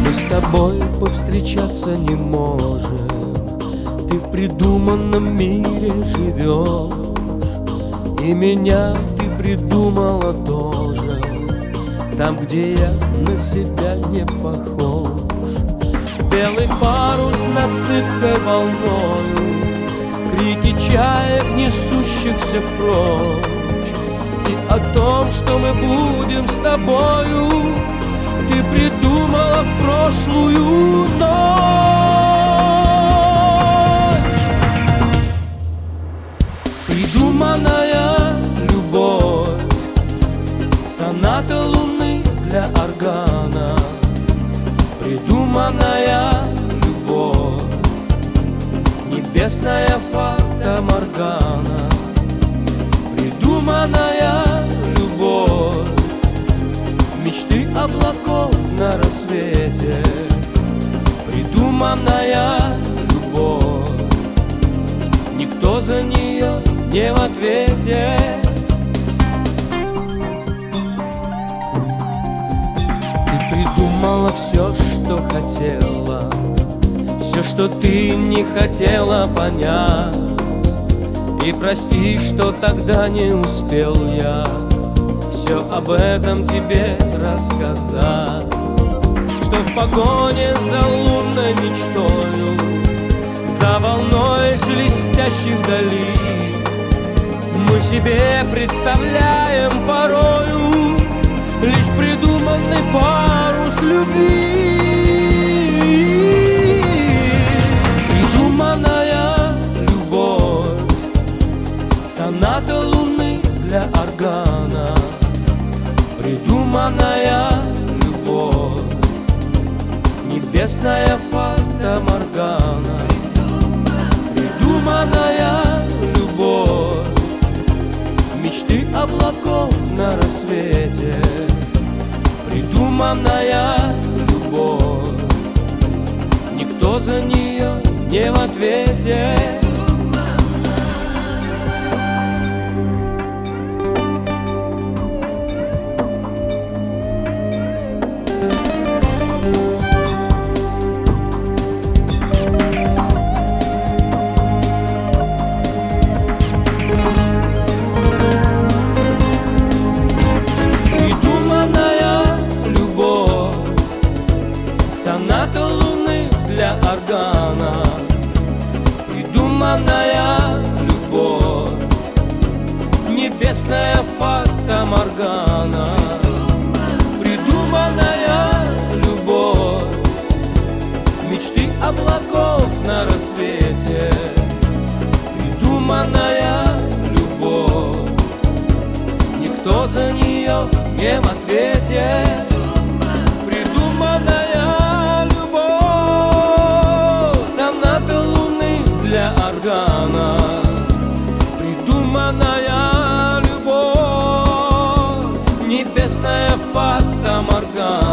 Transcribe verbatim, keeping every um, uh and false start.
Мы с тобой повстречаться не можем. Ты в придуманном мире живешь, и меня ты придумала тоже, там, где я на себя не похож. Белый парус над зыбкой волною, крики чаек, несущихся прочь. И о том, что мы будем с тобою, ты придумала в прошлую ночь. Придуманная любовь, соната луны для органа. Придуманная любовь, небесная фата-моргана. Придуманная любовь, мечты облаков на рассвете. Придуманная любовь, никто за нее не в ответе. Ты придумала все, что хотела, все, что ты не хотела понять. И прости, что тогда не успел я все об этом тебе рассказать. Что в погоне за лунной мечтою, за волной шелестящей вдали, мы себе представляем порою лишь придуманный парус любви. Придуманная любовь, соната луны для органа. Придуманная любовь, небесная фата-моргана. Придуманная любовь, мечты облаков на рассвете. Придуманная любовь, никто за нее не в ответе. Соната луны для органа. Придуманная любовь, небесная фата-моргана. Придуманная любовь, мечты облаков на рассвете. Придуманная любовь, никто за нее не в ответе. Для органа. Придуманная любовь, небесная фата-моргана.